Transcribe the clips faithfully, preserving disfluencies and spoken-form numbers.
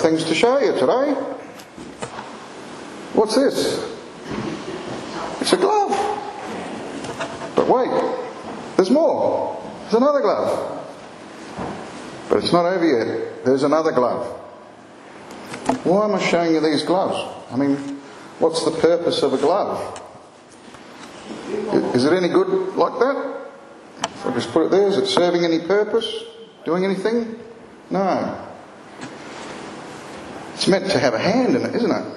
things to show you today. What's this? It's a glove. But wait, there's more. There's another glove. But it's not over yet. There's another glove. Why am I showing you these gloves? I mean, what's the purpose of a glove? Is it any good like that? If I just put it there, is it serving any purpose? Doing anything? No. It's meant to have a hand in it, isn't it?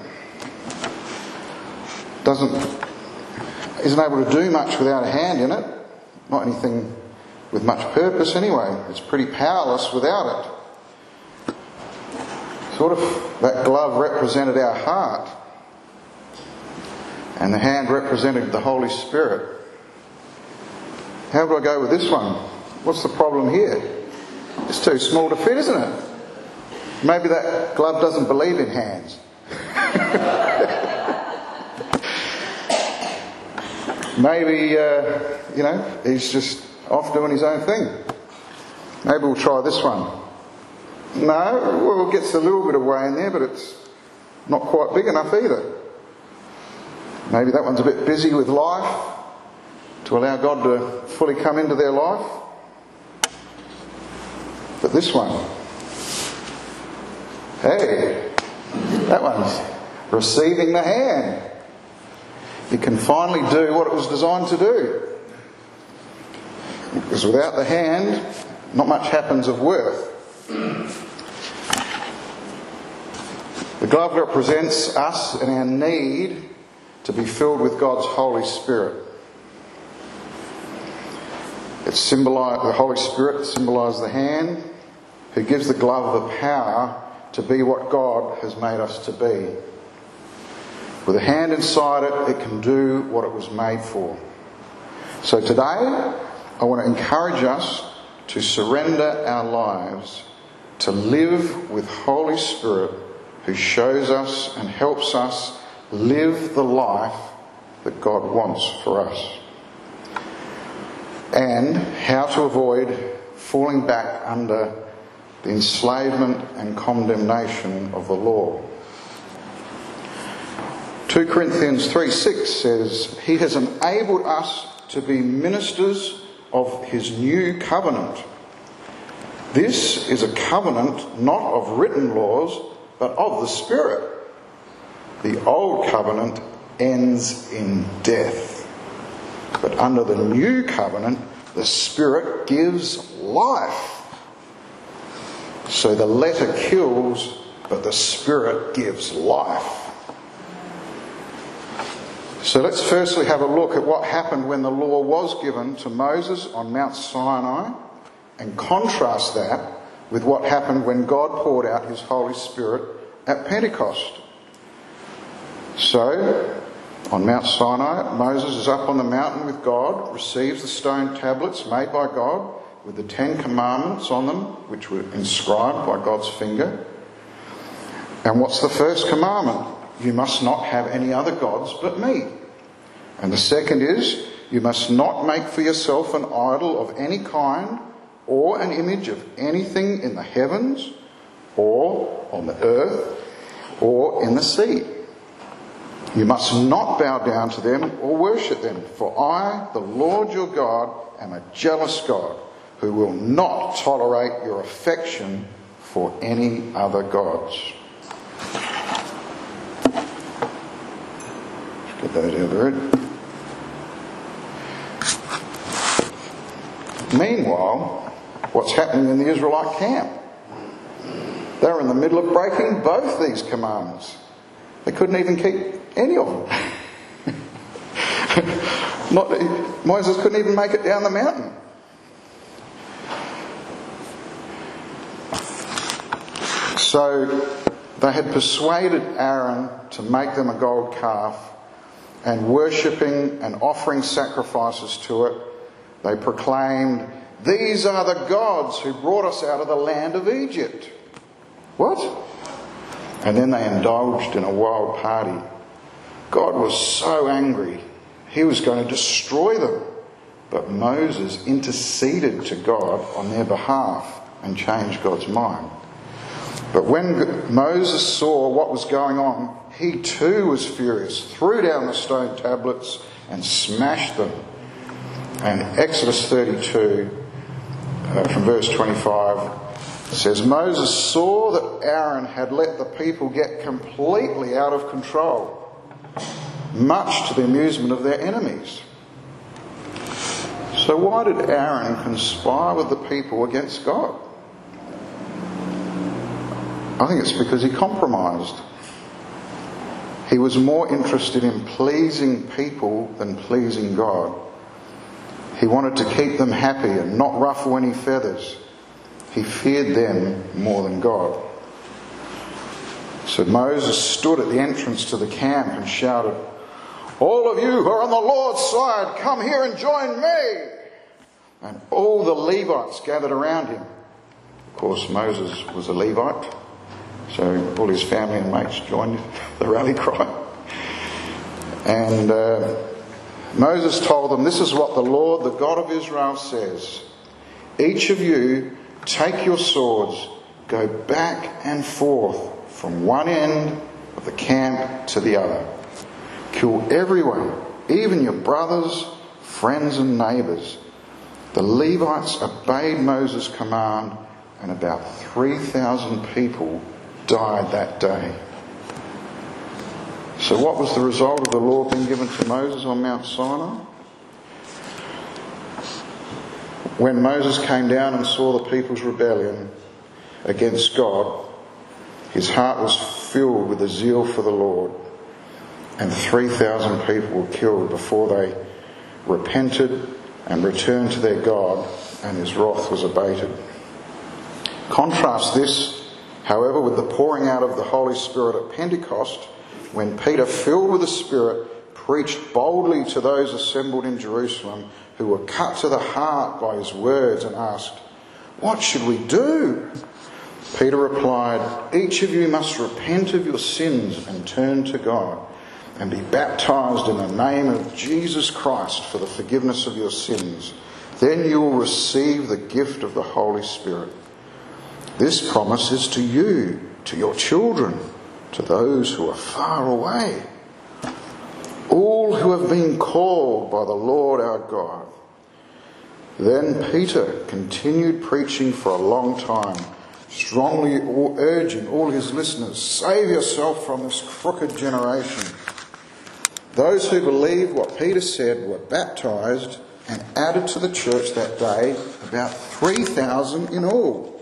Doesn't, isn't able to do much without a hand in it. Not anything with much purpose anyway. It's pretty powerless without it. Sort of, that glove represented our heart. And the hand represented the Holy Spirit. How do I go with this one? What's the problem here? It's too small to fit, isn't it? Maybe that glove doesn't believe in hands. Maybe, uh, you know, he's just off doing his own thing. Maybe we'll try this one. No, well, it gets a little bit of way in there, but it's not quite big enough either. Maybe that one's a bit busy with life to allow God to fully come into their life. But this one, hey, that one's receiving the hand. It can finally do what it was designed to do. Because without the hand, not much happens of worth. The glove represents us and our need to be filled with God's Holy Spirit. It symbolizes the Holy Spirit symbolizes the hand, who gives the glove the power to be what God has made us to be. With a hand inside it, it can do what it was made for. So today, I want to encourage us to surrender our lives to live with Holy Spirit, who shows us and helps us live the life that God wants for us. And how to avoid falling back under the enslavement and condemnation of the law. two Corinthians three six says, "He has enabled us to be ministers of his new covenant. This is a covenant not of written laws, but of the Spirit. The old covenant ends in death. But under the new covenant, the Spirit gives life. So the letter kills, but the Spirit gives life." So let's firstly have a look at what happened when the law was given to Moses on Mount Sinai, and contrast that with what happened when God poured out his Holy Spirit at Pentecost. So, on Mount Sinai, Moses is up on the mountain with God, receives the stone tablets made by God with the Ten Commandments on them, which were inscribed by God's finger. And what's the first commandment? You must not have any other gods but me. And the second is, you must not make for yourself an idol of any kind or an image of anything in the heavens or on the earth or in the sea. You must not bow down to them or worship them, for I, the Lord your God, am a jealous God who will not tolerate your affection for any other gods. Let's get those out of the road. Meanwhile, what's happening in the Israelite camp? They're in the middle of breaking both these commandments. They couldn't even keep any of them. Not, Moses couldn't even make it down the mountain. So they had persuaded Aaron to make them a gold calf, and worshipping and offering sacrifices to it, they proclaimed, "These are the gods who brought us out of the land of Egypt." What? And then they indulged in a wild party. God was so angry, he was going to destroy them. But Moses interceded to God on their behalf and changed God's mind. But when Moses saw what was going on, he too was furious, threw down the stone tablets and smashed them. And Exodus thirty-two, uh, from verse twenty-five, says, Moses saw that Aaron had let the people get completely out of control, much to the amusement of their enemies. So why did Aaron conspire with the people against God? I think it's because he compromised. He was more interested in pleasing people than pleasing God. He wanted to keep them happy and not ruffle any feathers. He feared them more than God. So Moses stood at the entrance to the camp and shouted, "All of you who are on the Lord's side, come here and join me." And all the Levites gathered around him. Of course, Moses was a Levite, so all his family and mates joined the rally cry. And uh, Moses told them, "This is what the Lord, the God of Israel, says. Each of you take your swords, go back and forth from one end of the camp to the other. Kill everyone, even your brothers, friends and neighbours." The Levites obeyed Moses' command, and about three thousand people died that day. So what was the result of the law being given to Moses on Mount Sinai? When Moses came down and saw the people's rebellion against God, his heart was filled with a zeal for the Lord, and three thousand people were killed before they repented and returned to their God, and his wrath was abated. Contrast this, however, with the pouring out of the Holy Spirit at Pentecost, when Peter, filled with the Spirit, preached boldly to those assembled in Jerusalem who were cut to the heart by his words and asked, "What should we do?" Peter replied, "Each of you must repent of your sins and turn to God, and be baptised in the name of Jesus Christ for the forgiveness of your sins. Then you will receive the gift of the Holy Spirit. This promise is to you, to your children, to those who are far away, all who have been called by the Lord our God." Then Peter continued preaching for a long time, strongly urging all his listeners, "Save yourself from this crooked generation." Those who believed what Peter said were baptised and added to the church that day, about three thousand in all.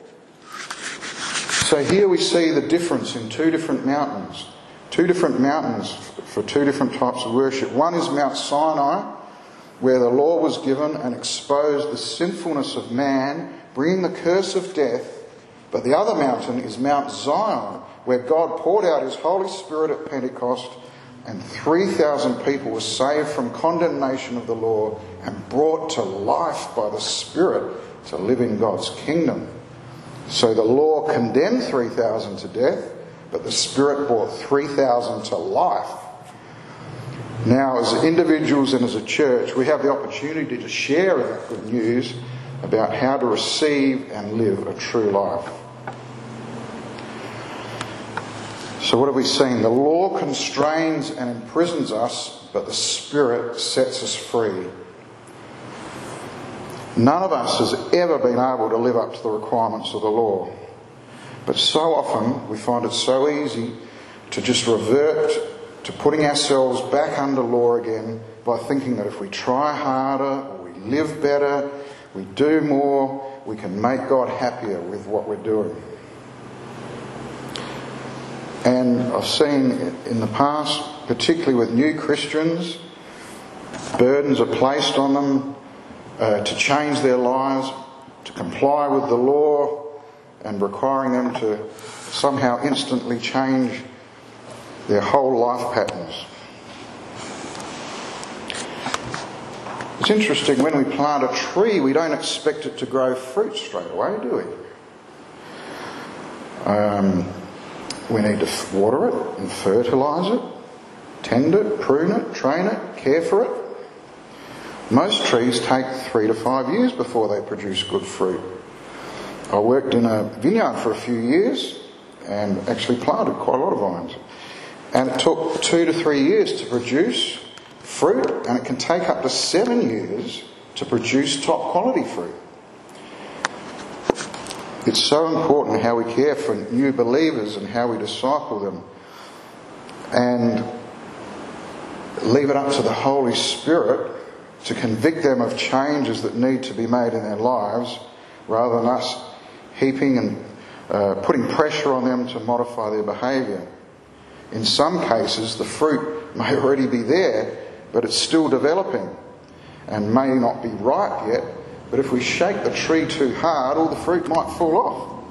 So here we see the difference in two different mountains. Two different mountains for two different types of worship. One is Mount Sinai, where the law was given and exposed the sinfulness of man, bringing the curse of death. But the other mountain is Mount Zion, where God poured out his Holy Spirit at Pentecost, and three thousand people were saved from condemnation of the law and brought to life by the Spirit to live in God's kingdom. So the law condemned three thousand to death, but the Spirit brought three thousand to life. Now, as individuals and as a church, we have the opportunity to share that good news about how to receive and live a true life. So what have we seen? The law constrains and imprisons us, but the Spirit sets us free. None of us has ever been able to live up to the requirements of the law. But so often we find it so easy to just revert to putting ourselves back under law again by thinking that if we try harder, or we live better, we do more, we can make God happier with what we're doing. And I've seen in the past, particularly with new Christians, burdens are placed on them uh, to change their lives, to comply with the law, and requiring them to somehow instantly change their whole life patterns. It's interesting, when we plant a tree, we don't expect it to grow fruit straight away, do we? Um, we need to water it and fertilise it, tend it, prune it, train it, care for it. Most trees take three to five years before they produce good fruit. I worked in a vineyard for a few years, and actually planted quite a lot of vines. And it took two to three years to produce fruit, and it can take up to seven years to produce top quality fruit. It's so important how we care for new believers and how we disciple them, and leave it up to the Holy Spirit to convict them of changes that need to be made in their lives, rather than us heaping and uh, putting pressure on them to modify their behaviour. In some cases, the fruit may already be there, but it's still developing and may not be ripe yet. But if we shake the tree too hard, all the fruit might fall off.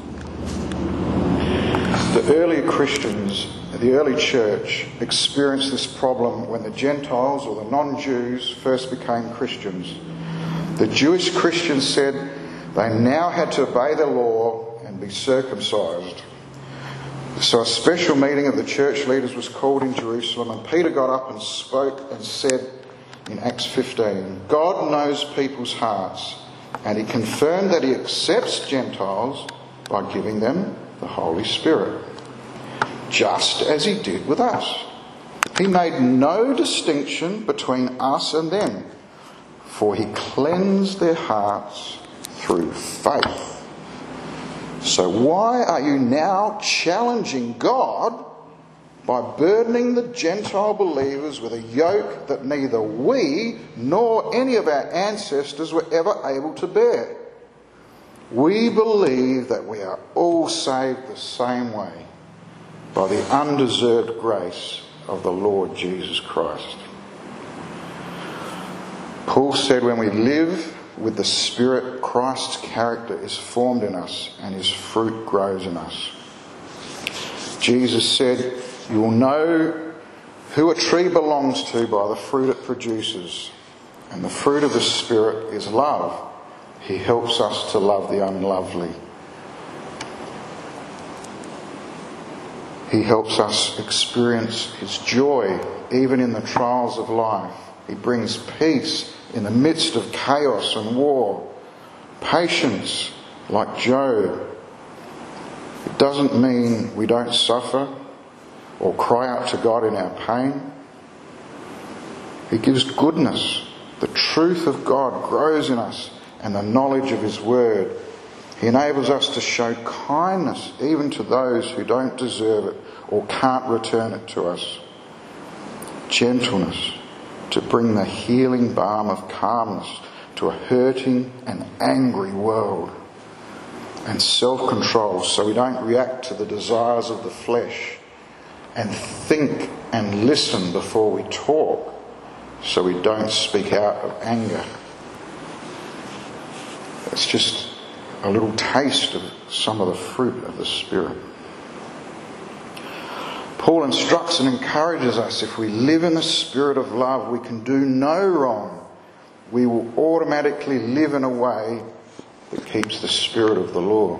The earlier Christians, the early church, experienced this problem when the Gentiles or the non-Jews first became Christians. The Jewish Christians said they now had to obey the law and be circumcised. So a special meeting of the church leaders was called in Jerusalem, and Peter got up and spoke and said in Acts fifteen, God knows people's hearts, and he confirmed that he accepts Gentiles by giving them the Holy Spirit, just as he did with us. He made no distinction between us and them, for he cleansed their hearts through faith. So why are you now challenging God by burdening the Gentile believers with a yoke that neither we nor any of our ancestors were ever able to bear? We believe that we are all saved the same way, by the undeserved grace of the Lord Jesus Christ. Paul said when we live with the Spirit, Christ's character is formed in us and his fruit grows in us. Jesus said, you will know who a tree belongs to by the fruit it produces. And the fruit of the Spirit is love. He helps us to love the unlovely. He helps us experience his joy even in the trials of life. He brings peace in the midst of chaos and war. Patience like Job. It doesn't mean we don't suffer or cry out to God in our pain. He gives goodness. The truth of God grows in us, and the knowledge of his word. He enables us to show kindness even to those who don't deserve it or can't return it to us. Gentleness to bring the healing balm of calmness to a hurting and angry world. And self-control so we don't react to the desires of the flesh, and think and listen before we talk so we don't speak out of anger. It's just a little taste of some of the fruit of the Spirit. Paul instructs and encourages us, if we live in the spirit of love, we can do no wrong. We will automatically live in a way that keeps the spirit of the law.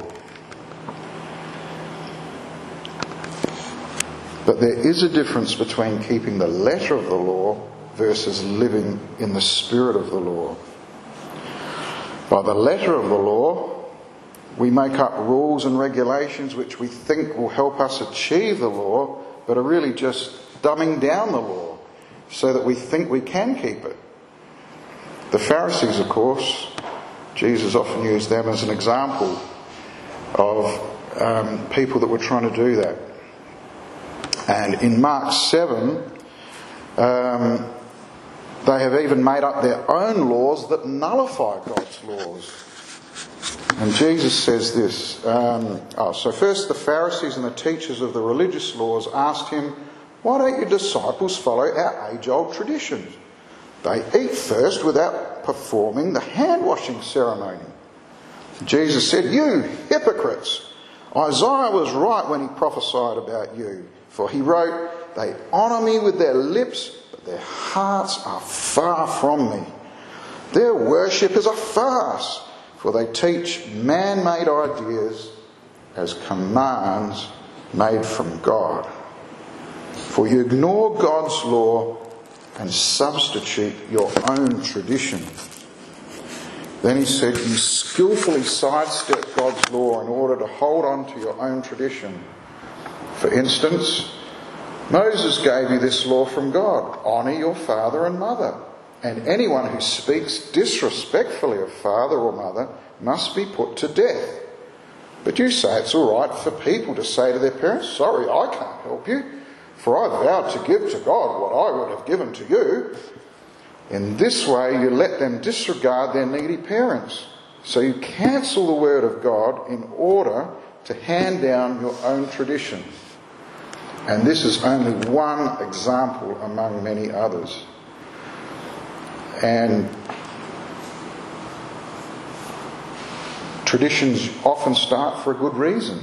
But there is a difference between keeping the letter of the law versus living in the spirit of the law. By the letter of the law, we make up rules and regulations which we think will help us achieve the law, but are really just dumbing down the law so that we think we can keep it. The Pharisees, of course, Jesus often used them as an example of um, people that were trying to do that. And in Mark seven, um, they have even made up their own laws that nullify God's laws. And Jesus says this. Um, oh, so first the Pharisees and the teachers of the religious laws asked him, why don't your disciples follow our age-old traditions? They eat first without performing the hand-washing ceremony. Jesus said, you hypocrites! Isaiah was right when he prophesied about you. For he wrote, they honour me with their lips, but their hearts are far from me. Their worship is a farce, for they teach man-made ideas as commands made from God. For you ignore God's law and substitute your own tradition. Then he said, you skillfully sidestep God's law in order to hold on to your own tradition. For instance, Moses gave you this law from God: honour your father and mother, and anyone who speaks disrespectfully of father or mother must be put to death. But you say it's all right for people to say to their parents, sorry, I can't help you, for I vowed to give to God what I would have given to you. In this way you let them disregard their needy parents. So you cancel the word of God in order to hand down your own tradition. And this is only one example among many others. And traditions often start for a good reason.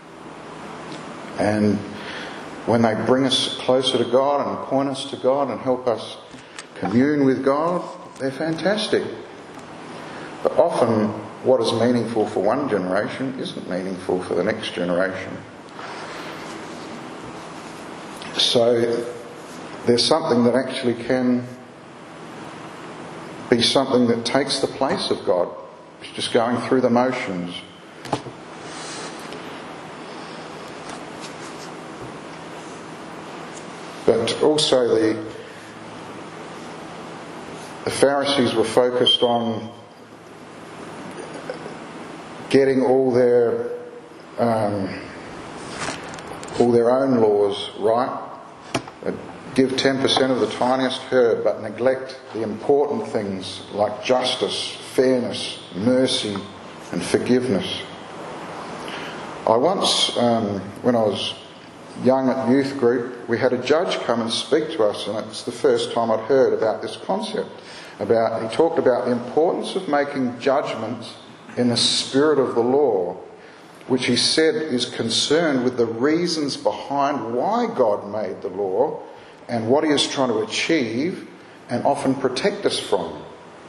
And when they bring us closer to God and point us to God and help us commune with God, they're fantastic. But often what is meaningful for one generation isn't meaningful for the next generation. So there's something that actually can be something that takes the place of God. It's just going through the motions. But also the the Pharisees were focused on getting all their um, all their own laws right. They'd give ten percent of the tiniest herb, but neglect the important things like justice, fairness, mercy, and forgiveness. I once, um, when I was young at youth group, we had a judge come and speak to us, and it's the first time I'd heard about this concept. About he talked about the importance of making judgments in the spirit of the law, which he said is concerned with the reasons behind why God made the law and what he is trying to achieve and often protect us from.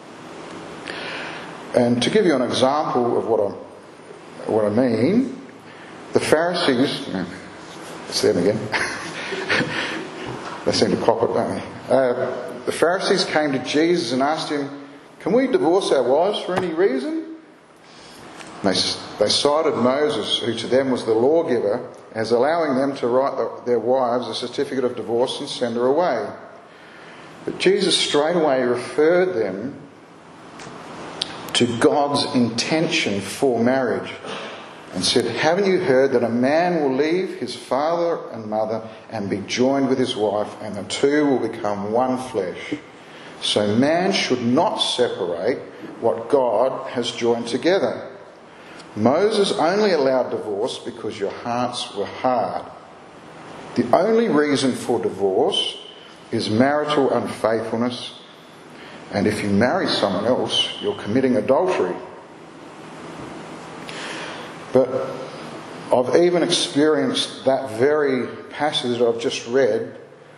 And to give you an example of what I what I mean, the Pharisees, it's them again. They seem to cop it, don't they? Uh, the Pharisees came to Jesus and asked him, can we divorce our wives for any reason? They, they cited Moses, who to them was the lawgiver, as allowing them to write the, their wives a certificate of divorce and send her away. But Jesus straight away referred them to God's intention for marriage and said, haven't you heard that a man will leave his father and mother and be joined with his wife, and the two will become one flesh? So man should not separate what God has joined together. Moses only allowed divorce because your hearts were hard. The only reason for divorce is marital unfaithfulness, and if you marry someone else, you're committing adultery. But I've even experienced that very passage that I've just read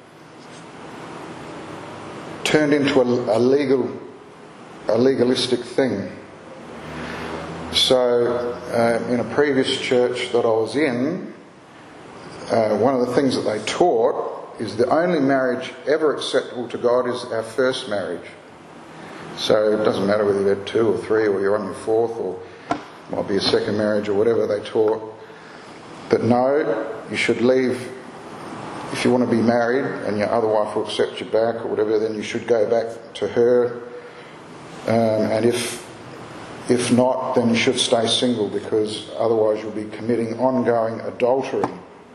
turned into a, a legal, a legalistic thing. So, uh, in a previous church that I was in, uh, one of the things that they taught is the only marriage ever acceptable to God is our first marriage. So it doesn't matter whether you've had two or three or you're on your fourth or might be a second marriage or whatever they taught. But no, you should leave. If you want to be married and your other wife will accept you back or whatever, then you should go back to her. Um, and if if not, then you should stay single, because otherwise you'll be committing ongoing adultery.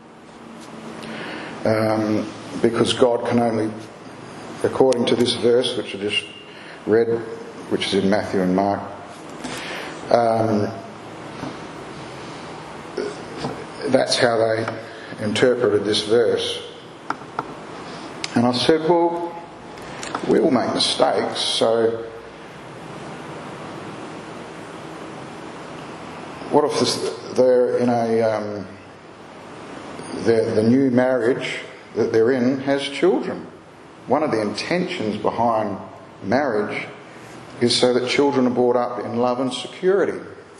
Um, because God can only, according to this verse which I just read, which is in Matthew and Mark, um, that's how they interpreted this verse. And I said, well, we all make mistakes, so what if this, they're in a um, the new marriage that they're in has children? One of the intentions behind marriage is so that children are brought up in love and security.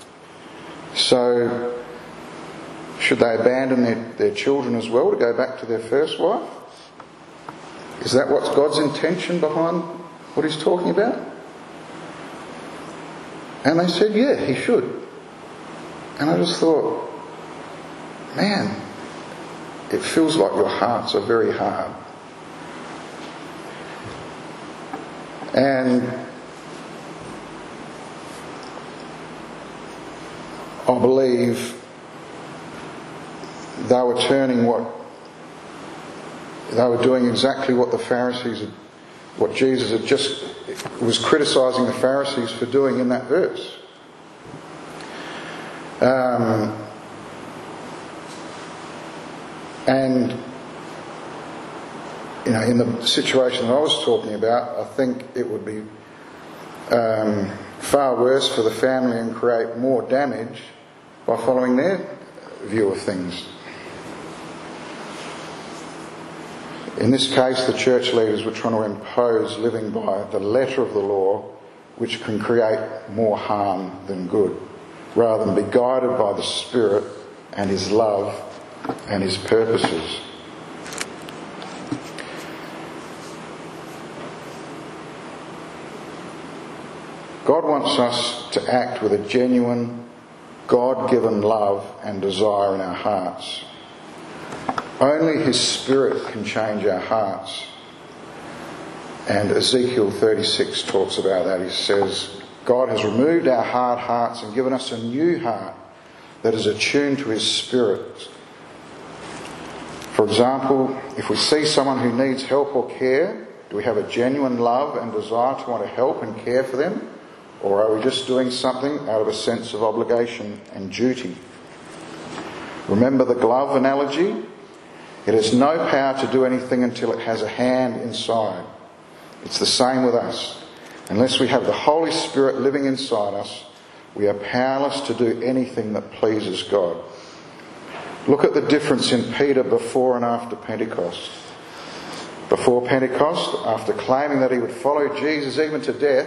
So should they abandon their, their children as well to go back to their first wife? Is that what's God's intention behind what he's talking about? And they said, yeah, he should. And I just thought, man, it feels like your hearts are very hard. And I believe they were turning what they were doing exactly what the Pharisees had, what Jesus had just was criticising the Pharisees for doing in that verse. Um, and you know, in the situation that I was talking about, I think it would be um, far worse for the family and create more damage by following their view of things. In this case, the church leaders were trying to impose living by the letter of the law, which can create more harm than good, rather than be guided by the Spirit and His love and His purposes. God wants us to act with a genuine, God-given love and desire in our hearts. Only His Spirit can change our hearts. And Ezekiel thirty-six talks about that. He says, God has removed our hard hearts and given us a new heart that is attuned to His Spirit. For example, if we see someone who needs help or care, do we have a genuine love and desire to want to help and care for them? Or are we just doing something out of a sense of obligation and duty? Remember the glove analogy? It has no power to do anything until it has a hand inside. It's the same with us. Unless we have the Holy Spirit living inside us, we are powerless to do anything that pleases God. Look at the difference in Peter before and after Pentecost. Before Pentecost, after claiming that he would follow Jesus even to death,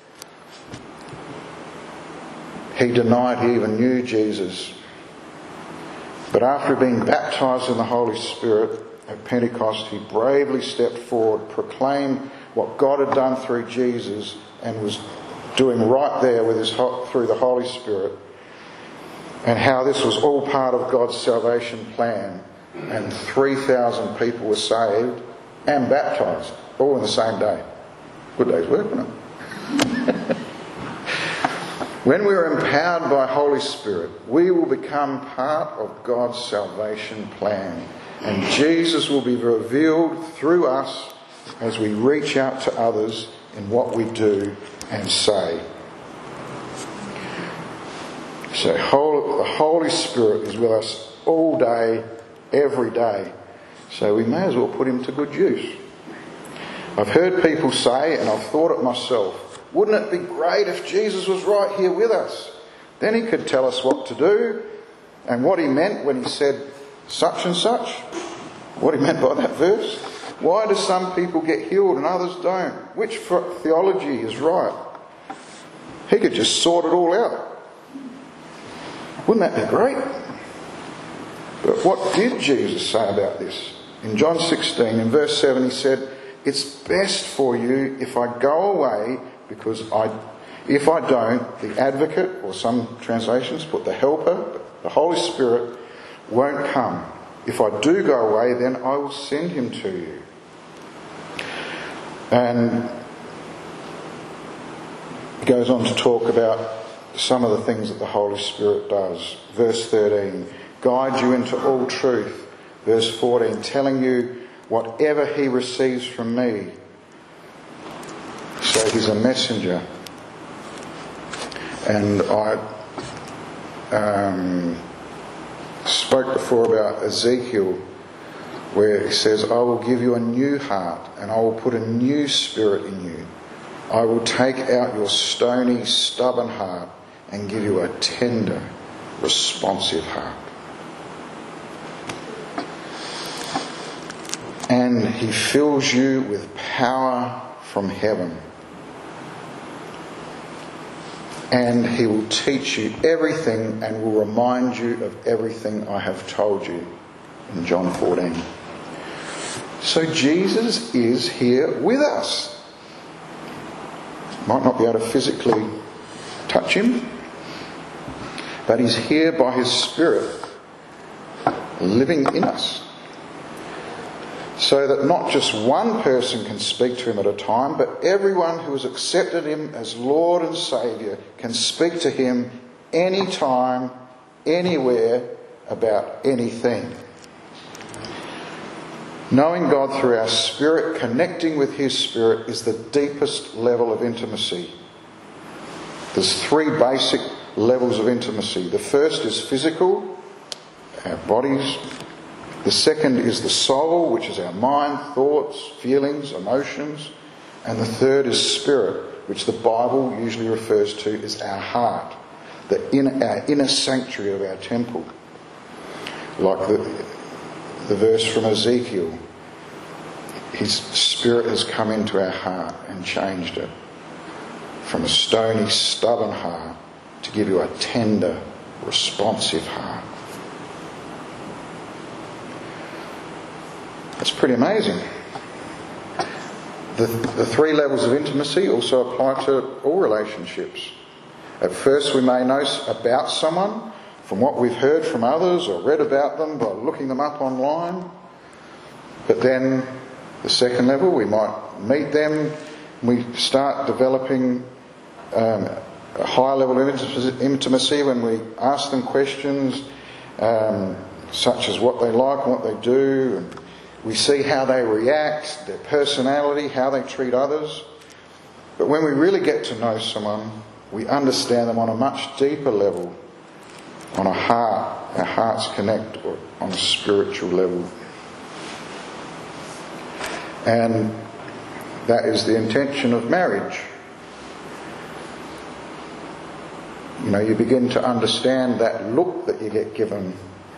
he denied he even knew Jesus. But after being baptised in the Holy Spirit at Pentecost, he bravely stepped forward, proclaimed what God had done through Jesus, and was doing right there with his through the Holy Spirit, and how this was all part of God's salvation plan. And three thousand people were saved and baptised, all in the same day. Good day's work, wasn't it? When we are empowered by Holy Spirit, we will become part of God's salvation plan. And Jesus will be revealed through us as we reach out to others in what we do and say. So the Holy Spirit is with us all day, every day. So we may as well put him to good use. I've heard people say, and I've thought it myself, wouldn't it be great if Jesus was right here with us? Then he could tell us what to do and what he meant when he said such and such. What he meant by that verse. Why do some people get healed and others don't? Which theology is right? He could just sort it all out. Wouldn't that be great? But what did Jesus say about this? In John sixteen, in verse seven, he said, "It's best for you if I go away, because I, if I don't, the advocate," or some translations put the helper, the Holy Spirit, won't come. If I do go away, then I will send him to you. And he goes on to talk about some of the things that the Holy Spirit does. Verse thirteen, guide you into all truth. Verse fourteen, telling you whatever he receives from me. So he's a messenger. And I um, spoke before about Ezekiel, where he says, I will give you a new heart and I will put a new spirit in you. I will take out your stony, stubborn heart and give you a tender, responsive heart. And he fills you with power from heaven. And he will teach you everything and will remind you of everything I have told you. In John fourteen. So Jesus is here with us. Might not be able to physically touch him. But he's here by his Spirit, living in us. So that not just one person can speak to him at a time, but everyone who has accepted him as Lord and Saviour can speak to him anytime, anywhere, about anything. Knowing God through our Spirit, connecting with his Spirit, is the deepest level of intimacy. There's three basic levels of intimacy. The first is physical, our bodies. The second is the soul, which is our mind, thoughts, feelings, emotions. And the third is spirit, which the Bible usually refers to as our heart, the inner, our inner sanctuary of our temple. Like the, the verse from Ezekiel, his Spirit has come into our heart and changed it from a stony, stubborn heart to give you a tender, responsive heart. That's pretty amazing. The, the three levels of intimacy also apply to all relationships. At first we may know about someone from what we've heard from others or read about them by looking them up online. But then the second level, we might meet them, we start developing um, a higher level of intimacy when we ask them questions um, such as what they like and what they do, and we see how they react, their personality, how they treat others. But when we really get to know someone, we understand them on a much deeper level, on a heart, our hearts connect, or on a spiritual level. And that is the intention of marriage. You know, you begin to understand that look that you get given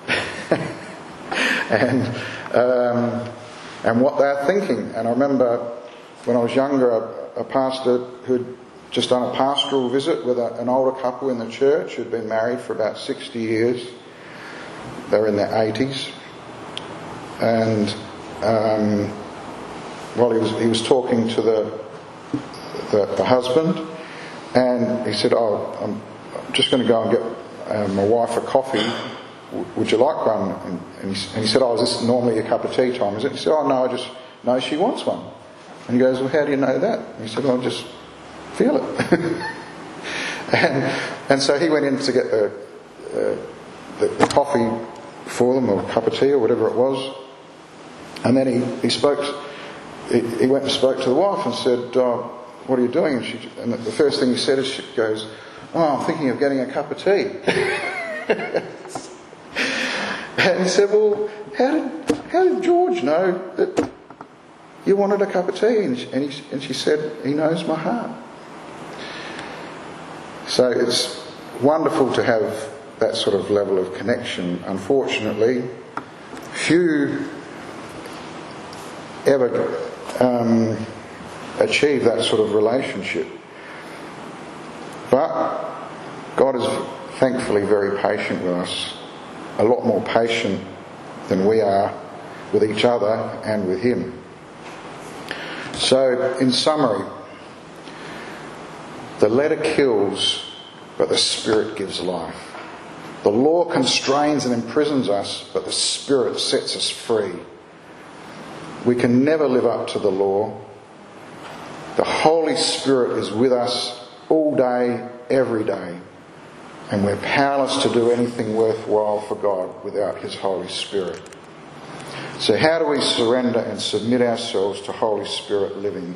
and um, and what they're thinking. And I remember when I was younger, a, a pastor who'd just done a pastoral visit with a, an older couple in the church who'd been married for about sixty years. They were in their eighties. And um, well, he was he was talking to the the, the husband, and he said, "Oh, I'm just going to go and get uh, my wife a coffee. Would you like one?" And, and, he, and he said, "Oh, is this normally a cup of tea time, is it?" He said, "Oh, no, I just know she wants one." And he goes, "Well, how do you know that?" And he said, "Well, I just feel it." and and so he went in to get the, uh, the, the coffee for them, or a cup of tea, or whatever it was. And then he, he spoke, he, he went and spoke to the wife and said, "Oh, what are you doing?" And, she, and the first thing he said is, she goes, "Oh, I'm thinking of getting a cup of tea." And he said, "Well, how did how did George know that you wanted a cup of tea?" And she, and, he, and she said, "He knows my heart." So it's wonderful to have that sort of level of connection. Unfortunately, few ever um, achieve that sort of relationship. But God is thankfully very patient with us. A lot more patient than we are with each other and with him. So, in summary, the letter kills, but the Spirit gives life. The law constrains and imprisons us, but the Spirit sets us free. We can never live up to the law. The Holy Spirit is with us all day, every day. And we're powerless to do anything worthwhile for God without his Holy Spirit. So how do we surrender and submit ourselves to Holy Spirit living?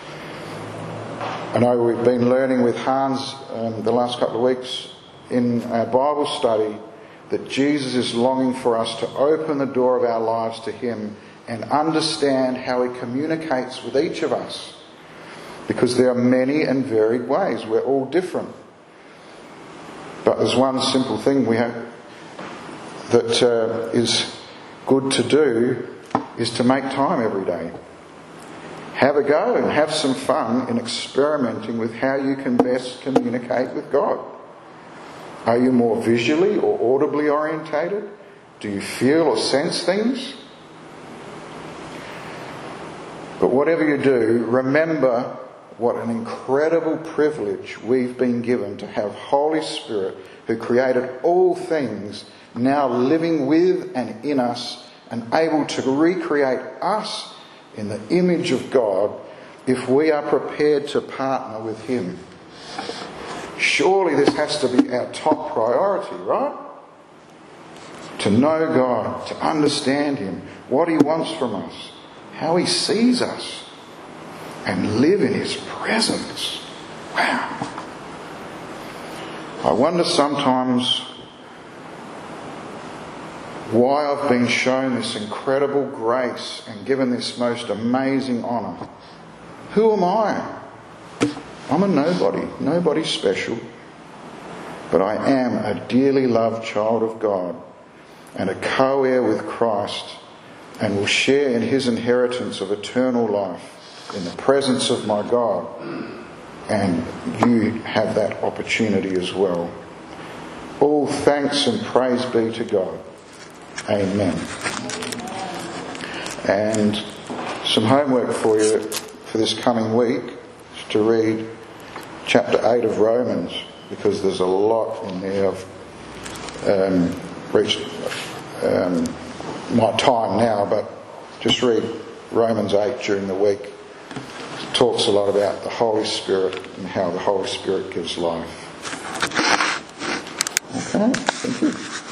I know we've been learning with Hans um, the last couple of weeks in our Bible study that Jesus is longing for us to open the door of our lives to him and understand how he communicates with each of us. Because there are many and varied ways. We're all different. But there's one simple thing we have that uh, is good to do, is to make time every day. Have a go and have some fun in experimenting with how you can best communicate with God. Are you more visually or audibly orientated? Do you feel or sense things? But whatever you do, remember what an incredible privilege we've been given to have Holy Spirit, who created all things, now living with and in us and able to recreate us in the image of God if we are prepared to partner with him. Surely this has to be our top priority, right? To know God, to understand him, what he wants from us, how he sees us, and live in his presence. Wow. I wonder sometimes why I've been shown this incredible grace and given this most amazing honour. Who am I? I'm a nobody, nobody special. But I am a dearly loved child of God and a co-heir with Christ, and will share in his inheritance of eternal life in the presence of my God. And you have that opportunity as well. All thanks and praise be to God. Amen. And some homework for you for this coming week is to read chapter eight of Romans, because there's a lot in there. I've um, reached um, my time now, but just read Romans eight during the week. It talks a lot about the Holy Spirit and how the Holy Spirit gives life. Okay, thank you.